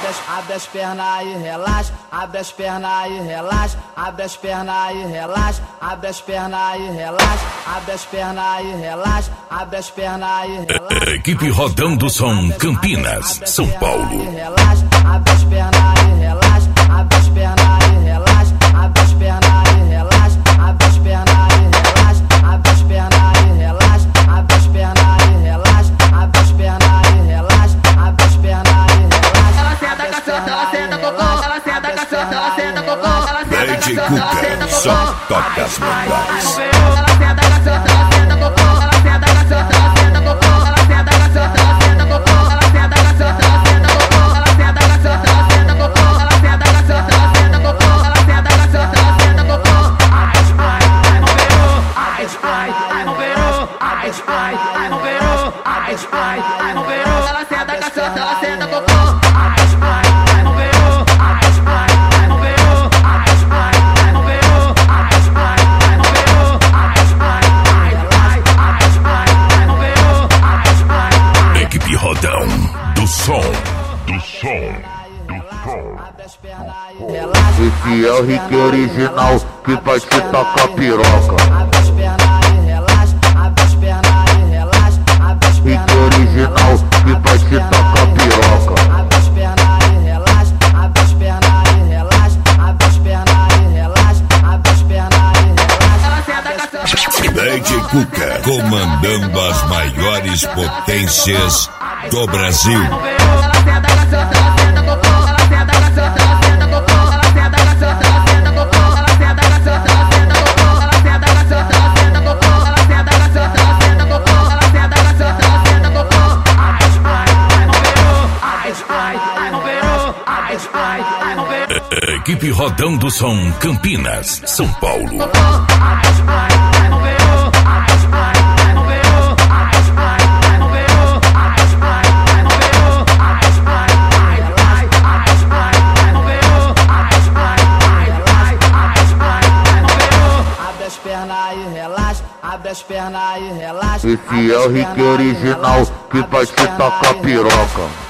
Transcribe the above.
Abre as pernas e relaxa, abre as pernas e relaxa, abre as pernas e relaxa, abre as pernas e relaxa, abre as pernas e relaxa, abre as pernas e relaxa. Equipe Rodando Som Campinas, São Paulo. Abre as pernas e relaxa, abre as pernas e relaxa, abre as pernas e relaxa, abre as pernas e relaxa, abre as pernas e relaxa, abre as pernas e relaxa, abre as pernas e relaxa, abre as pernas e relaxa. Ela senta caçota, ela senta cocô, ela senta caçota, ela senta cocô, ela senta DJ caçota, ela Cuca, senta só cocô. toca as mangas. Ela senta caçota, ela senta cocô, ela senta caçota, ela senta cocô, ela senta caçota, ela senta cocô, ela senta caçota, ela senta cocô, ela senta caçota, ela senta cocô, ela senta caçota, ela senta cocô, ela senta caçota, ela senta cocô. Ai, não virou, ai, não virou, ai, não virou, ela senta caçota, ela senta cocô. Ai, não virou, ai, não virou, ai, não virou, ai, não virou, ai, não virou. Equipe Rodão do Som. Esse é o Rick original que vai te tacar piroca. Abre as pernas e relaxa, abre as pernas e relaxa, abre as Rick pernas original que vai te tacar piroca. abre as pernas e relaxa, abre as pernas e relaxa, abre as pernas e relaxa, abre as pernas e relaxa. Ela senta caçota. DJ Cuca, comandando as maiores potências do Brasil. Ela senta caçota, ela senta cocô, ela senta caçota, ela senta cocô, ela senta caçota, ela senta cocô, ela senta caçota, ela senta cocô, ela senta caçota, ela senta cocô, ela senta caçota, ela senta cocô, ela senta caçota, ela senta cocô. Ai, não virou, ai, não virou. Equipe Rodão do Som Campinas, São Paulo. Ai, não virou, ai, não virou, ai, não virou, ai, não virou, ai, não virou, Abre as pernas e relaxa, abre as pernas e relaxa. Esse é o Rick original que vai te tacar piroca.